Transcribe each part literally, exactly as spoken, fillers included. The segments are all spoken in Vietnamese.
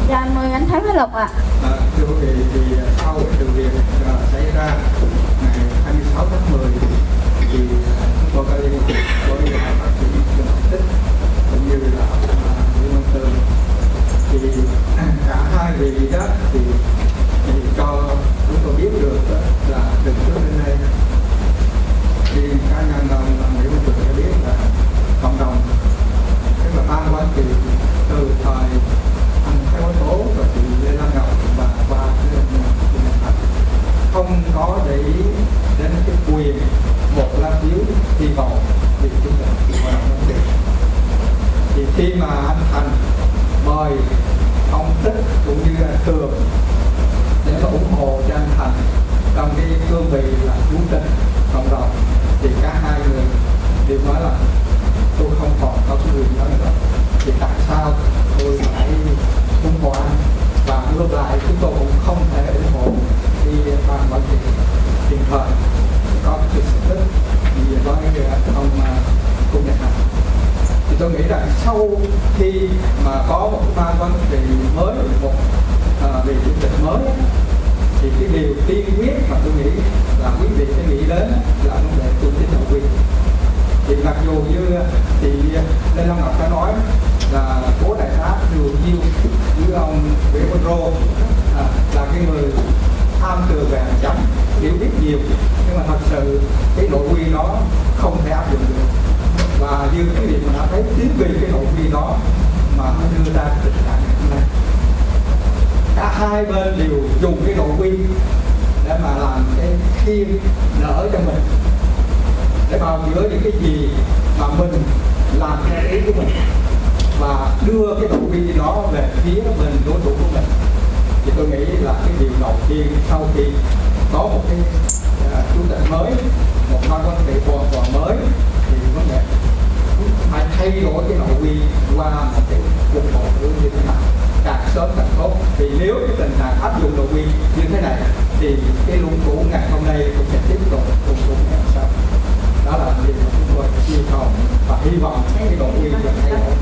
Dạ, mời anh Thái Phát Lộc ạ. À, thưa quý vị, thì sau cái sự việc uh, xảy ra ngày hai mươi sáu tháng mười thì chúng tôi có liên hệ với bác sĩ Trần Ngọc Tích cũng như là Nguyễn Văn Tường, thì cả hai vị đó thì, thì cho chúng tôi biết được đó, là từ trước đến nay thì cá nhân ông Nguyễn Văn Tường đã biết là cộng đồng tức là ban quản trị từ thời anh Thái Quán Tố và chị Lê Lan Ngọc và qua không có để ý đến cái quyền một lá phiếu thi bầu vì chúng ta hội đồng quản trị. Thì khi mà anh Thành mời ông Tích cũng như anh Cường để mà ủng hộ cho anh Thành trong cái cương vị là chủ tịch cộng đồng, thì cả hai người đều nói là tôi không còn có cái quyền đó nữa, thì tại sao tôi phải ủng hộ anh, và ngược lại chúng tôi cũng không thể ủng hộ đi ban quản trị hiện thời có cái sự thích vì nói ông Cung Nhật Hằng. Thì tôi nghĩ rằng sau khi mà có một ban quản trị mới, một uh, vị chủ tịch mới, thì cái điều tiên quyết mà tôi nghĩ là quý vị phải nghĩ đến là vấn đề tôn tín nội quy. Thì mặc dù như thì Lê Long Ngọc đã nói là cố đại tá Đường Diêu với ông Nguyễn Văn Rô à, là cái người tham từ về hàng chấm, hiểu biết nhiều, nhưng mà thật sự cái nội quy đó không thể áp dụng được. Và như cái việc mà đã thấy chính vì cái nội quy đó mà nó đưa ra tình trạng ngày hôm nay. Cả hai bên đều dùng cái nội quy để mà làm cái khiên đỡ cho mình, để vào giữa những cái gì mà mình làm theo ý của mình và đưa cái nội quy đó về phía bên đối thủ của mình. Thì tôi nghĩ là cái điều đầu tiên sau khi có một cái uh, chủ tịch mới, một ban quản trị hoàn toàn mới, thì vấn đề phải thay đổi cái nội quy qua một cái cuộc bầu cử như thế nào càng sớm càng tốt. Vì nếu cái tình trạng áp dụng nội quy như thế này thì cái luân cũ ngày hôm nay cũng sẽ tiếp tục luân cũ ngày sau. Đó là điều mà chúng tôi yêu cầu và hy vọng cái nội quy được thay đổi.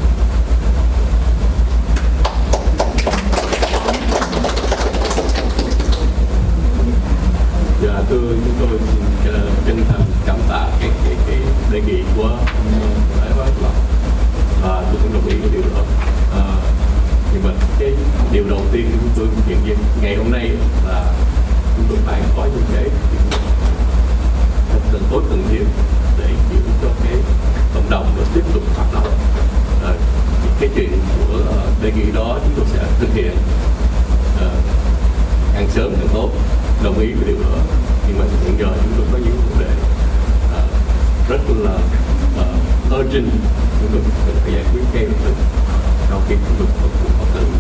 Dạ, thưa chúng tôi xin chân thành cảm tạ cái cái cái đề nghị của Thái Phát Lộc và tôi cũng đồng ý với điều đó. À, nhưng mà cái điều đầu tiên chúng tôi hiện diện ngày hôm nay là chúng tôi phải có những cái thật cần tốt cần thiết để giữ cho cái cộng đồng được tiếp tục hoạt động. À, cái chuyện của uh, đề nghị đó chúng tôi sẽ thực hiện uh, càng sớm càng tốt, đồng ý với điều đó. Nhưng mà hiện giờ chúng tôi có những vấn đề uh, rất là uh, urgent, chúng tôi cần phải giải quyết ngay lập tức sau khi chúng tôi có cuộc họp khẩn.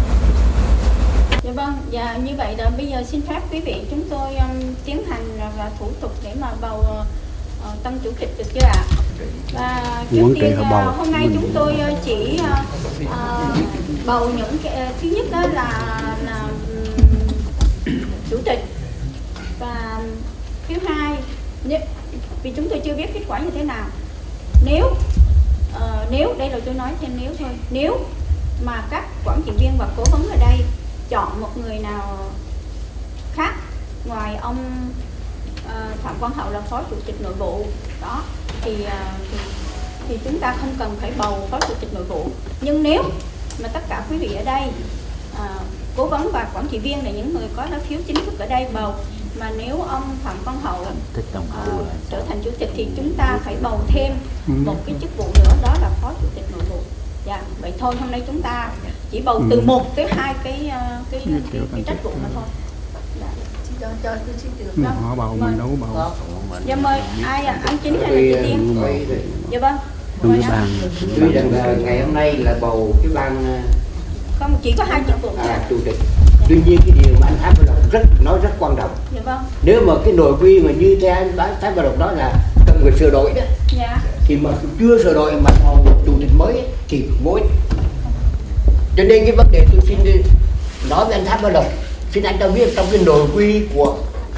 Dạ vâng, dạ như vậy là bây giờ xin phép quý vị chúng tôi um, tiến hành và thủ tục để mà bầu uh, tân chủ tịch được chưa ạ? Và trước tiên uh, hôm nay chúng tôi uh, chỉ uh, uh, bầu những cái uh, thứ nhất đó là, là um, chủ tịch, và thứ hai vì chúng tôi chưa biết kết quả như thế nào. Nếu uh, nếu đây là tôi nói thêm nếu thôi, nếu mà các quản trị viên và cố vấn ở đây chọn một người nào khác ngoài ông uh, Phạm Quang Hậu là phó chủ tịch nội vụ đó thì, uh, thì thì chúng ta không cần phải bầu phó chủ tịch nội vụ. Nhưng nếu mà tất cả quý vị ở đây uh, cố vấn và quản trị viên là những người có lá phiếu chính thức ở đây bầu, mà nếu ông Phạm Quang Hậu uh, trở thành chủ tịch thì chúng ta phải bầu thêm một cái chức vụ nữa, đó là phó chủ tịch nội vụ. Dạ, vậy thôi hôm nay chúng ta chỉ bầu từ một tới hai cái cái, cái, cái, cái trách vụ mà thôi. Dạ. Cho, cho, cho, họ bầu mình đâu có bầu. Dạ mời ai à? Anh Chính hay là chị Tiên? Dạ vâng. Đúng cái bàn. Tuy rằng ngày hôm nay là bầu cái ban không chỉ có hai chức vụ à, chủ tịch. Dạ. Tuy nhiên cái điều mà anh Thái Phát Lộc rất nói rất quan trọng. Dạ vâng. Nếu mà cái nội quy mà như theo anh Thái Phát Lộc đó là cần phải sửa đổi đó. Dạ. Thì mà chưa sửa đổi mà bầu chủ tịch mới thì vô ích. Cho nên cái vấn đề tôi xin nói với anh Thái Phát Lộc, xin anh cho biết trong cái nội quy của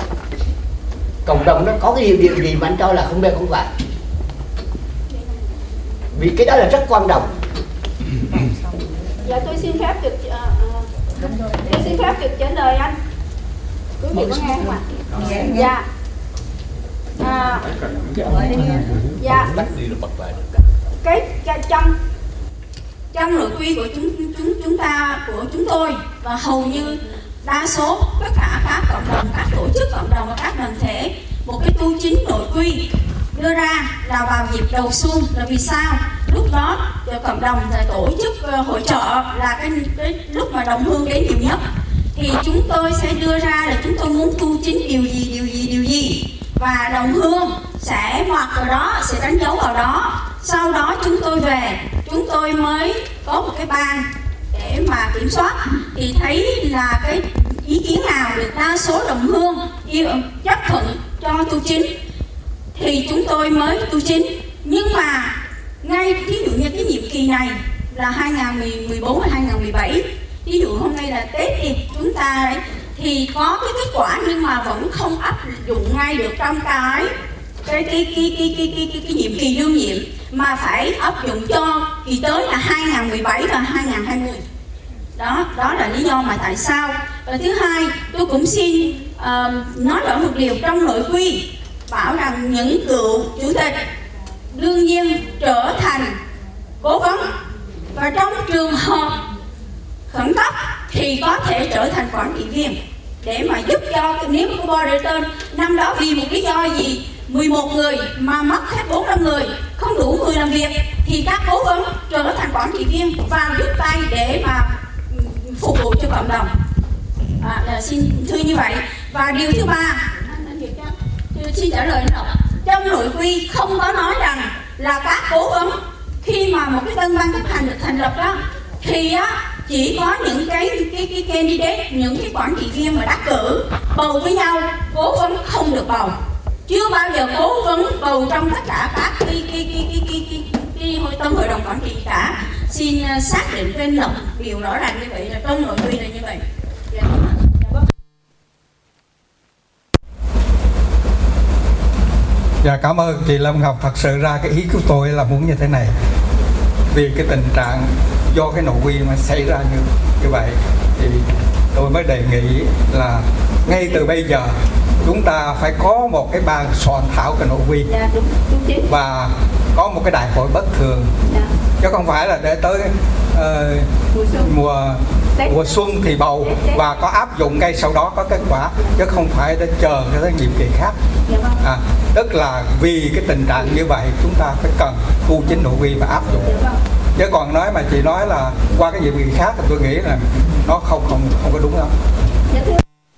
cộng đồng nó có cái điều điểm gì mà anh cho là không được không phải. Vì cái đó là rất quan trọng. Dạ tôi xin phép được uh, Tôi xin phép được trả lời anh. Quý vị có nghe không ạ? Dạ. À, dạ. Cái, cái trong trong nội quy của chúng chúng chúng ta của chúng tôi và hầu như đa số tất cả các cộng đồng, các tổ chức cộng đồng và các đoàn thể, một cái tu chính nội quy đưa ra là vào dịp đầu xuân. Là vì sao? Lúc đó cộng đồng là tổ chức hội chợ là cái, cái lúc mà đồng hương đến nhiều nhất, thì chúng tôi sẽ đưa ra là chúng tôi muốn tu chính điều gì điều gì điều gì và đồng hương sẽ mặc vào đó, sẽ đánh dấu vào đó. Sau đó chúng tôi về, chúng tôi mới có một cái ban để mà kiểm soát, thì thấy là cái ý kiến nào được đa số đồng hương yêu chấp thuận cho tu chính thì chúng tôi mới tu chính. Nhưng mà ngay ví dụ như cái nhiệm kỳ này là hai nghìn không trăm mười bốn và hai nghìn không trăm mười bảy, ví dụ hôm nay là Tết đi, chúng ta ấy, thì có cái kết quả nhưng mà vẫn không áp dụng ngay được trong cái cái cái cái cái cái cái, cái, cái nhiệm kỳ đương nhiệm, mà phải áp dụng cho kỳ tới là hai nghìn không trăm mười bảy và hai nghìn không trăm hai mươi. Đó, đó là lý do mà tại sao. Và thứ hai, tôi cũng xin uh, nói rõ một điều trong nội quy bảo rằng những cựu chủ tịch đương nhiên trở thành cố vấn, và trong trường hợp khẩn cấp thì có thể trở thành quản trị viên để mà giúp cho, nếu có board tên năm đó vì một lý do gì mười một người mà mất hết bốn năm người, không đủ người làm việc, thì các cố vấn trở thành quản trị viên vào giúp tay để mà phục vụ cho cộng đồng. À, là xin thưa như vậy. Và điều thứ ba, xin trả lời nữa, trong nội quy không có nói rằng là các cố vấn khi mà một cái tân ban chấp hành được thành lập đó thì á, chỉ có những cái cái cái candidate, những cái quản trị viên mà đắc cử bầu với nhau, cố vấn không được bầu. Chưa bao giờ cố vấn bầu trong tất cả các cái cái cái cái cái cái, cái hội tân hội đồng quản trị cả. Xin uh, xác định với Lộc điều rõ ràng như vậy, là trong nội quy là như vậy. Dạ, dạ cảm ơn chị Lâm Ngọc. Thật sự ra cái ý của tôi là muốn như thế này, vì cái tình trạng do cái nội quy mà xảy ra như như vậy thì tôi mới đề nghị là ngay từ bây giờ chúng ta phải có một cái ban soạn thảo cái nội quy. dạ, đúng, đúng và có một cái đại hội bất thường. dạ. Chứ không phải là để tới uh, mùa xuân, mùa, mùa xuân thì bầu Tết, Tết. Và có áp dụng ngay sau đó có kết quả, chứ không phải để chờ cho tới nhiệm kỳ khác. dạ, vâng. À, tức là vì cái tình trạng như vậy chúng ta phải cần tu chính nội quy và áp dụng. dạ, vâng. Chứ còn nói mà chị nói là qua cái nhiệm kỳ khác thì tôi nghĩ là nó không không không có đúng lắm. dạ, thưa.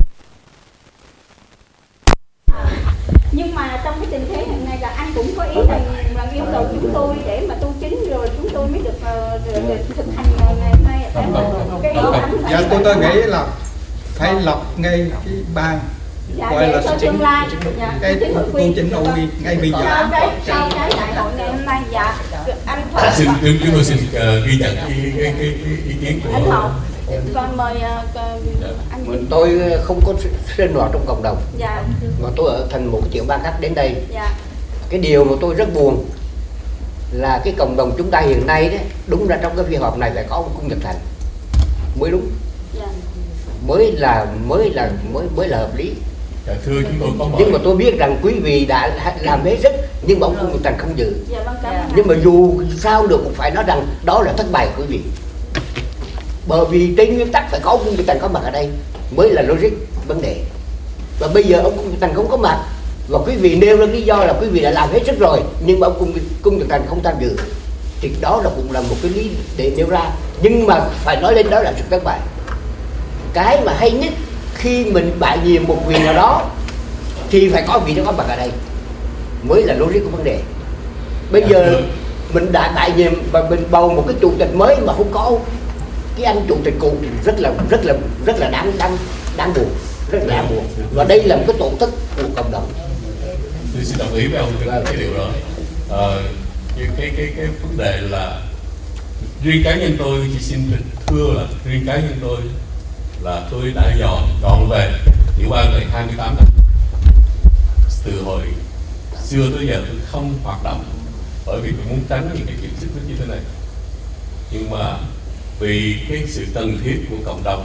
Nhưng mà trong cái tình thế hiện nay là anh cũng có ý là, là yêu cầu chúng tôi để mà tu chính rồi chúng tôi mới được, uh, được thực hành ngày hôm nay. Cái ý anh Dạ, tôi tôi nghĩ là phải lập ngay cái ban dạ, gọi là cho tương lai, dạ, cái tu chính nội quy ngay bây giờ. Sau cái, sau cái đại hội ngày hôm nay, dạ, anh Thọ. Xin chúng tôi xin uh, ghi nhận cái, cái, cái, cái ý kiến của anh Thọ. Còn mời uh, anh. Mình tôi không có sinh hoạt trong cộng đồng, dạ. mà tôi ở thành một chuyện ban khác đến đây. dạ. Cái điều mà tôi rất buồn là cái cộng đồng chúng ta hiện nay đấy, đúng ra trong cái phiên họp này phải có ông Cung Nhật Thành mới đúng. dạ. mới là mới là mới mới là hợp lý. Dạ, thưa chúng tôi có mời. Nhưng mà tôi biết rằng quý vị đã làm hết sức, nhưng mà ông Cung Nhật Thành không dự. dạ, vâng, cảm ơn. Nhưng mà dù sao được cũng phải nói rằng đó là thất bại của quý vị, bởi vì trên nguyên tắc phải có ông Cung Nhật Thành có mặt ở đây mới là logic vấn đề. Và bây giờ ông Cung Nhật Thành không có mặt, và quý vị nêu ra lý do là quý vị đã làm hết sức rồi, nhưng mà ông Cung, Cung Nhật Thành không tham dự, thì đó là cũng là một cái lý để nêu ra. Nhưng mà phải nói lên đó là sự thất bại. Cái mà hay nhất khi mình bãi nhiệm một vị nào đó thì phải có vị đó có mặt ở đây mới là logic của vấn đề. Bây giờ mình đã bãi nhiệm và mình bầu một cái chủ tịch mới mà không có cái anh chủ tịch cũ, rất là rất là rất là đáng đáng đáng buồn, rất là đáng buồn. Và đây là một cái tổn thất của cộng đồng. Tôi xin đồng ý với ông cái, cái điều đó. À, cái, cái cái cái vấn đề là riêng cá nhân tôi chỉ xin thưa là riêng cá nhân tôi là tôi đã dọn dọn về tiểu bang này hai mươi tám năm. Từ hồi xưa tới giờ tôi không hoạt động bởi vì tôi muốn tránh những cái chuyện xích mích như thế này. Nhưng mà vì cái sự cần thiết của cộng đồng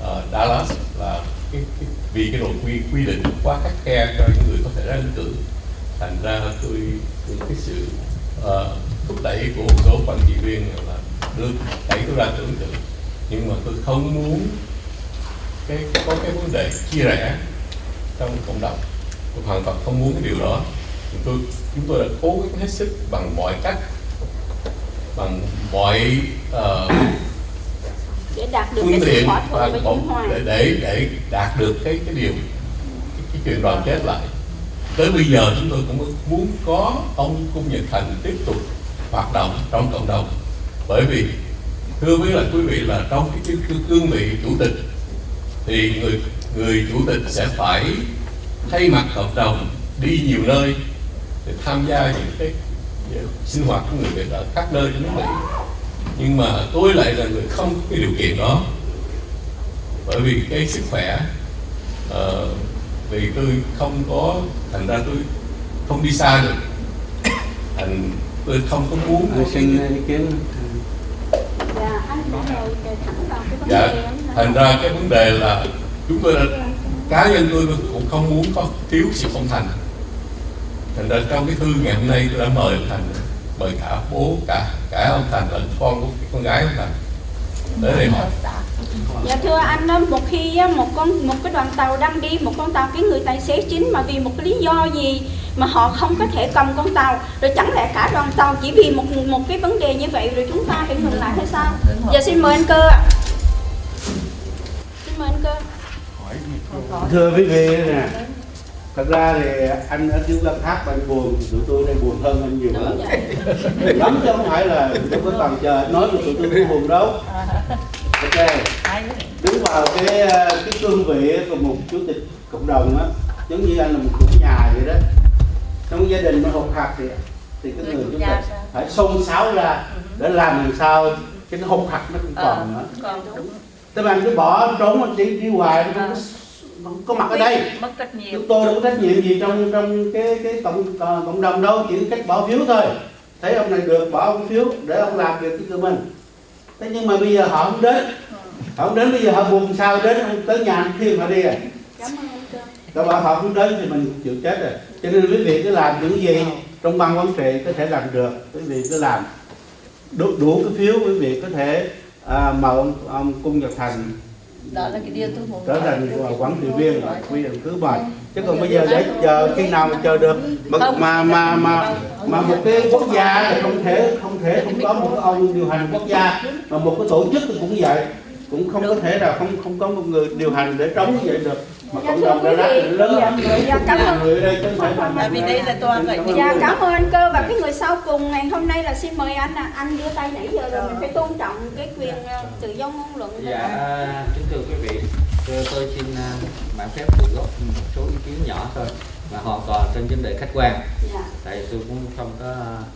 uh, Dallas là cái, cái, vì cái nội quy quy định quá khắt khe cho những người có thể ra ứng cử, thành ra tôi, tôi cái sự uh, thúc đẩy của một số quản trị viên là đưa đẩy tôi ra ứng cử, nhưng mà tôi không muốn cái có cái vấn đề chia rẽ trong cộng đồng. Tôi hoàn toàn không muốn cái điều đó. Tôi, chúng tôi đã cố gắng hết sức bằng mọi cách, bằng mọi uh, để đạt được phương cái sự tiện thỏa thuận với Trung Hoa, để, để để đạt được cái cái điều cái, cái chuyện đoàn kết lại. Tới bây giờ chúng tôi cũng muốn có ông Cung Nhật Thành tiếp tục hoạt động trong cộng đồng, bởi vì thưa với lại quý vị là trong cái, cái cương vị chủ tịch thì người người chủ tịch sẽ phải thay mặt cộng đồng đi nhiều nơi để tham gia những cái sinh hoạt của người Việt ở các nơi trên nước Mỹ. Nhưng mà tôi lại là người không có cái điều kiện đó, bởi vì cái sức khỏe, uh, vì tôi không có, thành ra tôi không đi xa được, thành tôi không có muốn. Tôi xin ý kiến. Dạ, anh đã rồi thẳng vào cái vấn Dạ, đề thành ra cái vấn đề là chúng tôi đã, cá nhân tôi cũng không muốn có thiếu sự ông Thành. Thành ra trong cái thư ngày hôm nay tôi đã mời ông Thành, mời cả bố, cả cả ông Thành lẫn con của con gái ông Thành tới đây hỏi. Dạ thưa anh, một khi một con một cái đoàn tàu đang đi, một con tàu, cái người tài xế chính mà vì một cái lý do gì mà họ không có thể cầm con tàu, rồi chẳng lẽ cả đoàn tàu chỉ vì một một cái vấn đề như vậy rồi chúng ta phải ngừng lại hay sao? Giờ xin mời anh Cơ ạ. Xin mời anh Cơ. Thưa quý vị nè, thật ra thì anh ở dưới Lâm Tháp anh buồn, tụi tôi đây buồn hơn anh nhiều lắm. Lắm chứ không phải là không có cần chờ nói cho tụi tôi không buồn đâu. Ok, đứng vào cái cái cương vị của một chủ tịch cộng đồng á, giống như anh là một chủ nhà vậy đó. Trong gia đình nó hột hạt thì thì cái người chúng ta phải xông xáo ra để làm làm sao cái nó hột hạt nó không còn nữa. Thế mà anh cứ bỏ trốn đi đi hoài nó không có, không có mặt ở đây. Chúng tôi đâu có trách nhiệm gì trong trong cái cái cộng cộng đồng đâu, chỉ cách bỏ phiếu thôi. Thấy ông này được bỏ ông phiếu để ông làm việc của mình. Thế nhưng mà bây giờ họ không đến, họ không đến, bây giờ họ buồn sao đến, ông tới nhà anh khi mà đi rồi. Các bạn họ không đến thì mình chịu chết rồi. Cho nên quý vị cứ làm những gì trong ban quản trị có thể làm được, quý vị cứ làm đủ, đủ cái phiếu, quý vị có thể à, mời ông, ông Cung Nhật Thành đó là cái điều tôi muốn trở thành quản trị viên, quy định cứ mời. Chứ còn bây giờ để chờ khi nào mà chờ được mà mà mà mà, mà một cái quốc gia thì không thể không thể không có một cái ông điều hành quốc gia, mà một cái tổ chức thì cũng vậy, cũng không có thể là không không có một người điều hành để chống như vậy được. Mà cộng đồng đã lớn lắm. Dạ, cảm ơn. Người ở đây không phải là tại vì đây là toàn vậy. Dạ, cảm ơn anh Cơ. Và cái người sau cùng ngày hôm nay là xin mời anh, anh đưa tay nãy giờ rồi, mình phải tôn trọng cái quyền tự do ngôn luận. Dạ, kính thưa quý vị, tôi, tôi xin mạn phép tự góp một số ý kiến nhỏ thôi, mà hoàn toàn trên vấn đề khách quan. Dạ. Tại tôi cũng không có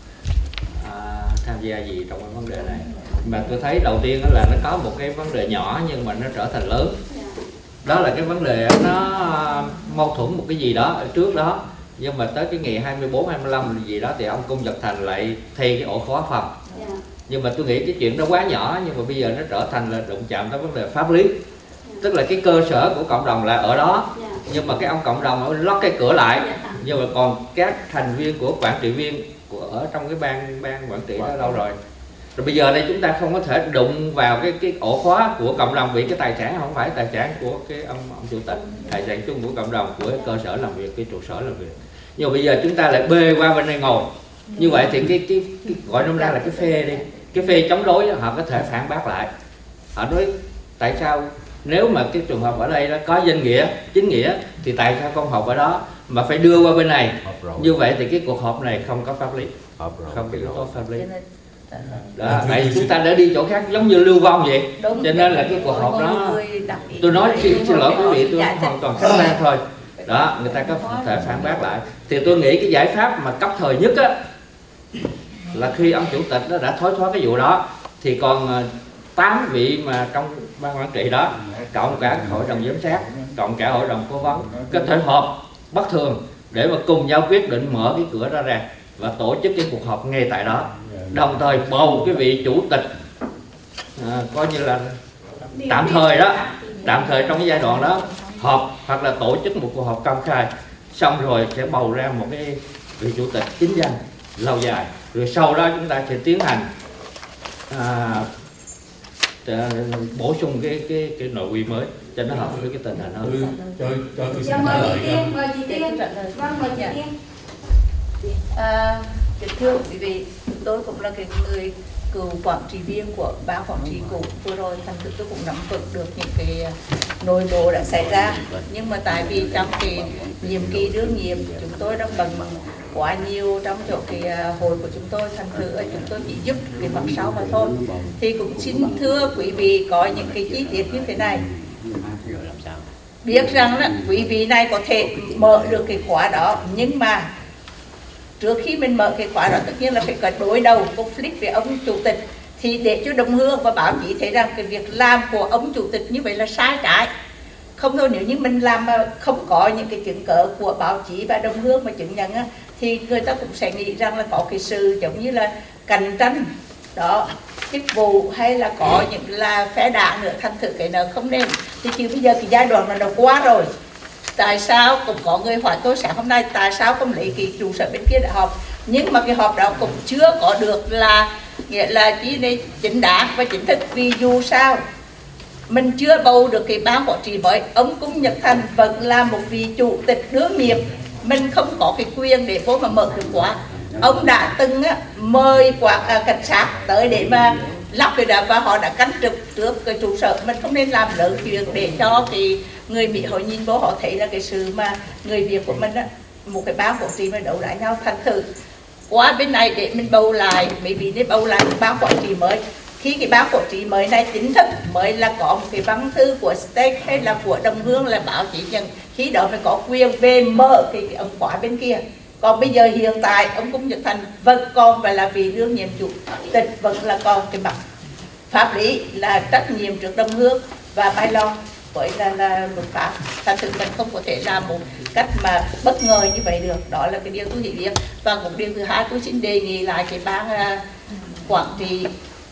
à, tham gia gì trong cái vấn đề này. Mà tôi thấy đầu tiên đó là nó có một cái vấn đề nhỏ nhưng mà nó trở thành lớn. Đó là cái vấn đề nó mâu thuẫn một cái gì đó ở trước đó, nhưng mà tới cái ngày hai mươi bốn, hai mươi lăm gì đó thì ông Cung Nhật Thành lại thay cái ổ khóa phòng. Yeah. Nhưng mà tôi nghĩ cái chuyện đó quá nhỏ, nhưng mà bây giờ nó trở thành là đụng chạm tới vấn đề pháp lý. Yeah. Tức là cái cơ sở của cộng đồng là ở đó, yeah. nhưng mà cái ông cộng đồng lót cái cửa lại, yeah. nhưng mà còn các thành viên của quản trị viên của ở trong cái ban ban quản trị đó đâu rồi. Rồi bây giờ đây chúng ta không có thể đụng vào cái cái ổ khóa của cộng đồng, vì cái tài sản không phải tài sản của cái ông ông chủ tịch, tài sản chung của cộng đồng, của cái cơ sở làm việc, cái trụ sở làm việc. Nhưng mà bây giờ chúng ta lại bê qua bên đây ngồi. Như vậy thì cái cái, cái gọi nôm na là cái phe đi, cái phe chống đối họ có thể phản bác lại. Họ nói tại sao nếu mà cái trường hợp ở đây nó có danh nghĩa, chính nghĩa thì tại sao không họp ở đó mà phải đưa qua bên này? Như vậy thì cái cuộc họp này không có pháp lý, không có yếu tố pháp lý. Đó, vậy chúng ta đã đi chỗ khác giống như lưu vong vậy. Đúng. Cho nên là cái cuộc họp đó, tôi nói xin, xin lỗi quý vị, tôi hoàn toàn khách quan thôi. Đó, người ta có thể phản bác lại. Thì tôi nghĩ cái giải pháp mà cấp thời nhất á là khi ông chủ tịch đó đã thối thoát cái vụ đó thì còn tám vị mà trong ban quản trị đó, cộng cả hội đồng giám sát, cộng cả hội đồng cố vấn có thể họp bất thường để mà cùng nhau quyết định mở cái cửa đó ra và tổ chức cái cuộc họp ngay tại đó, đồng thời bầu cái vị chủ tịch à, coi như là tạm thời đó, tạm thời trong cái giai đoạn đó họp hoặc là tổ chức một cuộc họp công khai, xong rồi sẽ bầu ra một cái vị chủ tịch chính danh lâu dài, rồi sau đó chúng ta sẽ tiến hành à, bổ sung cái cái cái nội quy mới cho nó hợp với cái tình hình hơn. Cho cho tôi xin Dạ, trả mời lời. chị Tiên, mời chị Tiên. Vâng, mời chị Tiên. À, kính thưa quý vị, tôi cũng là cái người cựu quản trị viên của ban quản trị cũ vừa rồi, thành thử tôi cũng nắm vững được những cái nội bộ đã xảy ra. Nhưng mà tại vì trong cái nhiệm kỳ đương nhiệm chúng tôi đang bận quá nhiều trong chỗ cái hội của chúng tôi, thành thử chúng tôi chỉ giúp cái mặt sau mà thôi. Thì cũng xin thưa quý vị có những cái chi tiết như thế này. Biết rằng là quý vị này có thể mở được cái khóa đó, nhưng mà trước khi mình mở cái khóa đó tất nhiên là phải có đối đầu conflict với ông chủ tịch, thì để cho đồng hương và báo chí thấy rằng cái việc làm của ông chủ tịch như vậy là sai trái. Không thôi, nếu như mình làm mà không có những cái chứng cớ của báo chí và đồng hương mà chứng nhận á, thì người ta cũng sẽ nghĩ rằng là có cái sự giống như là cạnh tranh đó, chức vụ hay là có những là phe đảng nữa, thành thử cái nào không nên. Thì chứ bây giờ cái giai đoạn này nó qua rồi. Tại sao cũng có người hỏi tôi sáng hôm nay tại sao không lấy cái trụ sở bên kia để họp, nhưng mà cái họp đó cũng chưa có được là nghĩa là chỉ để chính đáng và chính thức, vì dù sao mình chưa bầu được cái ban quản trị mới. Ông Cung Nhật Thành vẫn là một vị chủ tịch đương nhiệm, mình không có cái quyền để vô mà mở được quá. Ông đã từng á, mời quả à, cảnh sát tới để mà lắp cái đó, và họ đã canh trực trước cái trụ sở. Mình không nên làm lớn chuyện để cho cái người Mỹ họ nhìn vô họ thấy là cái sự mà người Việt của mình á, một cái ban quản trị mà đấu đá nhau. Thành thử qua bên này để mình bầu lại, bởi vì để bầu lại một ban quản trị mới. Khi cái ban quản trị mới này chính thức mới là có một cái văn thư của stake hay là của đồng hương là báo chí nhận, khi đó mới có quyền về mở cái, cái ống khóa bên kia. Còn bây giờ hiện tại ông Cung Nhật Thành vẫn còn phải là vị đương nhiệm chủ tịch, vẫn là còn cái mặt pháp lý là trách nhiệm trước đồng hương và mai lo với là, là luật pháp. Thành thực mình không có thể làm một cách mà bất ngờ như vậy được. Đó là cái điều tôi nghĩ biết. Và một điều thứ hai tôi xin đề nghị lại cái ban uh, quản trị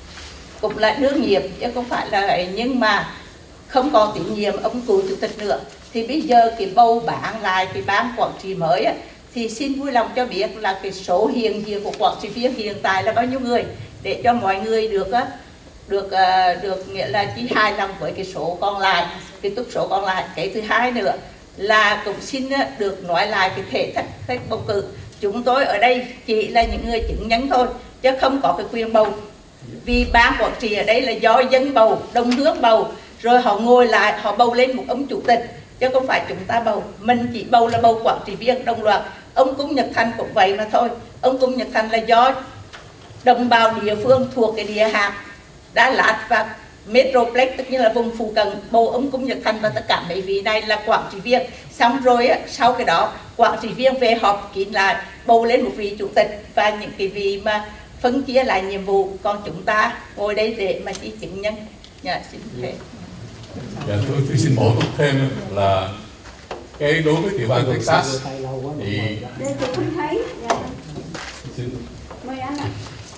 cũng là đương nhiệm chứ không phải là vậy, nhưng mà không còn tín nhiệm ông cựu chủ tịch nữa. Thì bây giờ cái bầu bán lại cái ban quản trị mới á, thì xin vui lòng cho biết là cái số hiện diện của quản trị viên hiện tại là bao nhiêu người, để cho mọi người được á, được uh, được nghĩa là chỉ hài lòng với cái số còn lại, cái túc số còn lại. Cái thứ hai nữa là cũng xin uh, được nói lại cái thể thức cách bầu cử. Chúng tôi ở đây chỉ là những người chứng nhân thôi, chứ không có cái quyền bầu. Vì ban quản trị ở đây là do dân bầu, đồng hương bầu, rồi họ ngồi lại họ bầu lên một ông chủ tịch, chứ không phải chúng ta bầu. Mình chỉ bầu là bầu quản trị viên đồng loạt. Ông Cung Nhật Thành cũng vậy mà thôi. Ông Cung Nhật Thành là do đồng bào địa phương thuộc cái địa hạt Đà Lạt và Metroplex, tức như là vùng phụ cận, bầu ông Cung Nhật Thành và tất cả mấy vị này là quản trị viên. Xong rồi á, sau cái đó quản trị viên về họp kín lại, bầu lên một vị chủ tịch và những cái vị mà phân chia lại nhiệm vụ. Còn chúng ta ngồi đây để mà chỉ chứng nhân. Dạ, xin phép. Dạ, tôi, tôi xin bổ túc thêm là cái đối với tiểu bang Texas thì Đây tôi không thấy. Dạ. xin Mời anh ạ.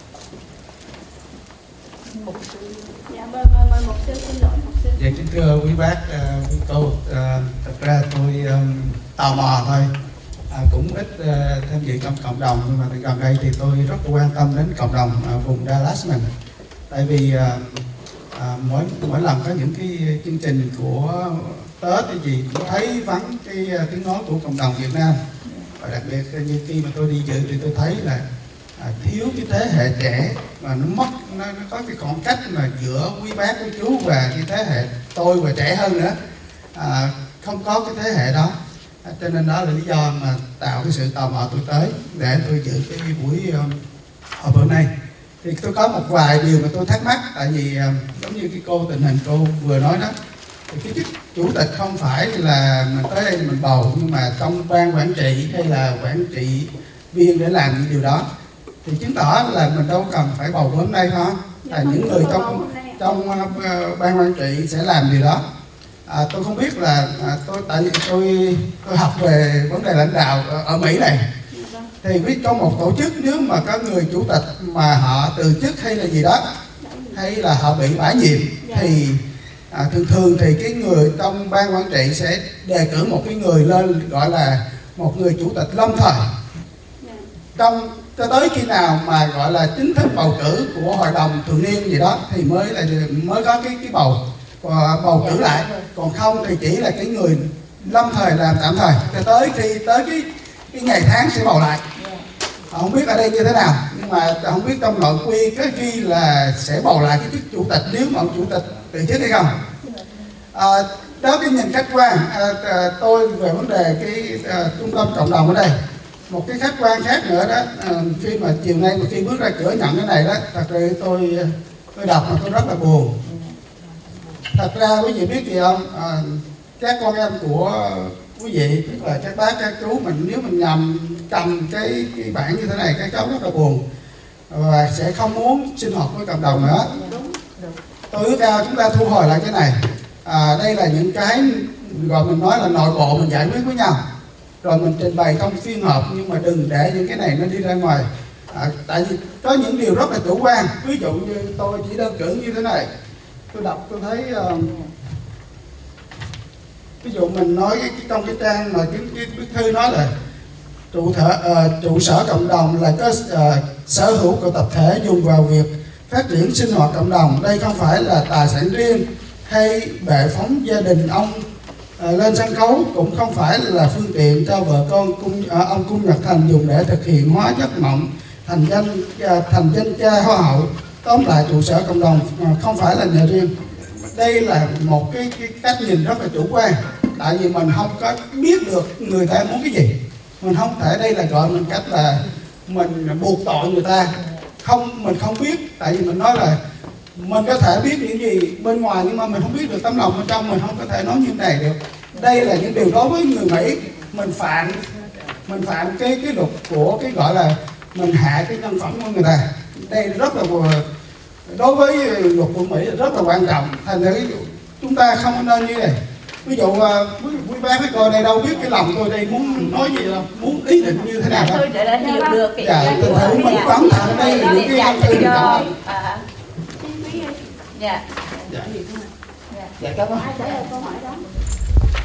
Dạ, mời, mời, mời mục sư, xin lỗi mục sư. Dạ, kính thưa quý bác, uh, quý cô, uh, thật ra tôi um, tò mò thôi, uh, cũng ít uh, tham dự trong cộng đồng, nhưng mà từ gần đây thì tôi rất quan tâm đến cộng đồng uh, vùng Dallas mình. Tại vì uh, uh, mỗi mỗi lần có những cái chương trình của Tết hay gì cũng thấy vắng cái uh, tiếng nói của cộng đồng Việt Nam. Và đặc biệt như khi mà tôi đi dự thì tôi thấy là À, thiếu cái thế hệ trẻ mà nó mất, nó, nó có cái khoảng cách mà giữa quý bác quý chú và cái thế hệ tôi và trẻ hơn nữa, à, không có cái thế hệ đó, à, cho nên đó là lý do mà tạo cái sự tò mò tôi tới để tôi dự cái buổi um, họp bữa nay. Thì tôi có một vài điều mà tôi thắc mắc, tại vì um, giống như cái cô tình hình cô vừa nói đó, thì cái chức chủ tịch không phải là mình tới đây mình bầu, nhưng mà trong ban quản trị hay là quản trị viên để làm những điều đó thì chứng tỏ là mình đâu cần phải bầu hôm nay thôi, là những người trong trong uh, ban quản trị sẽ làm điều đó. À, tôi không biết là à, tôi tại vì tôi tôi học về vấn đề lãnh đạo ở, ở Mỹ này, thì biết trong một tổ chức nếu mà có người chủ tịch mà họ từ chức hay là gì đó, hay là họ bị bãi nhiệm, thì À, thường thường thì cái người trong ban quản trị sẽ đề cử một cái người lên gọi là một người chủ tịch lâm thời. Trong cho tới khi nào mà gọi là chính thức bầu cử của hội đồng thường niên gì đó thì mới là mới có cái cái bầu bầu cử lại, còn không thì chỉ là cái người lâm thời làm tạm thời cho tới khi tới cái cái ngày tháng sẽ bầu lại. Không biết ở đây như thế nào, nhưng mà không biết trong nội quy cái ghi là sẽ bầu lại cái chức chủ tịch nếu mà ông chủ tịch từ chức hay không. À, đó cái nhìn khách quan. À, à, tôi về vấn đề cái à, trung tâm cộng đồng ở đây, một cái khách quan khác nữa đó, à, khi mà chiều nay mà khi bước ra cửa nhận cái này đó, thật ra tôi tôi đọc mà tôi rất là buồn. Thật ra quý vị biết gì không, à, các con em của quý vị, tức là các bác các chú mình, nếu mình nhầm cầm cái, cái bản như thế này, các cháu rất là buồn và sẽ không muốn sinh hoạt với cộng đồng nữa. Tôi ước ao chúng ta thu hồi lại cái này. À, đây là những cái gọi mình nói là nội bộ mình giải quyết với nhau, rồi mình trình bày trong phiên họp, nhưng mà đừng để những cái này nó đi ra ngoài. À, tại vì có những điều rất là chủ quan. Ví dụ như tôi chỉ đơn cử như thế này, tôi đọc tôi thấy uh, ví dụ mình nói cái, trong cái trang mà cái, cái bức thư nói là trụ thể uh, trụ sở cộng đồng là có uh, sở hữu của tập thể dùng vào việc phát triển sinh hoạt cộng đồng. Đây không phải là tài sản riêng hay bệ phóng gia đình ông à, lên sân khấu, cũng không phải là phương tiện cho vợ con cung, à, ông Cung Nhật Thành dùng để thực hiện hóa giấc mộng thành danh à, thành danh cha hoa hậu. Tóm lại, trụ sở cộng đồng à, không phải là nhà riêng. Đây là một cái, cái cách nhìn rất là chủ quan, tại vì mình không có biết được người ta muốn cái gì. Mình không thể đây là gọi mình cách là mình buộc tội người ta. Không, mình không biết, tại vì mình nói là mình có thể biết những gì bên ngoài nhưng mà mình không biết được tấm lòng bên trong, mình không có thể nói như này được. Đây là những điều đối với người Mỹ, mình phạm mình phạm cái cái luật của cái gọi là mình hạ cái nhân phẩm của người ta. Đây rất là đối với luật của Mỹ rất là quan trọng. Thành ra chúng ta không nên như này. Ví dụ quý, quý bác với cô đây đâu biết cái lòng tôi đây muốn nói gì đâu, muốn ý định như thế nào đâu. Tôi đã hiểu được cái dạ, tình hữu mình quán thẳng ở đây là những cái văn chương cho à. Dạ. Dạ. Dạ. Dạ, cảm ơn. Ai trả lời câu hỏi đó?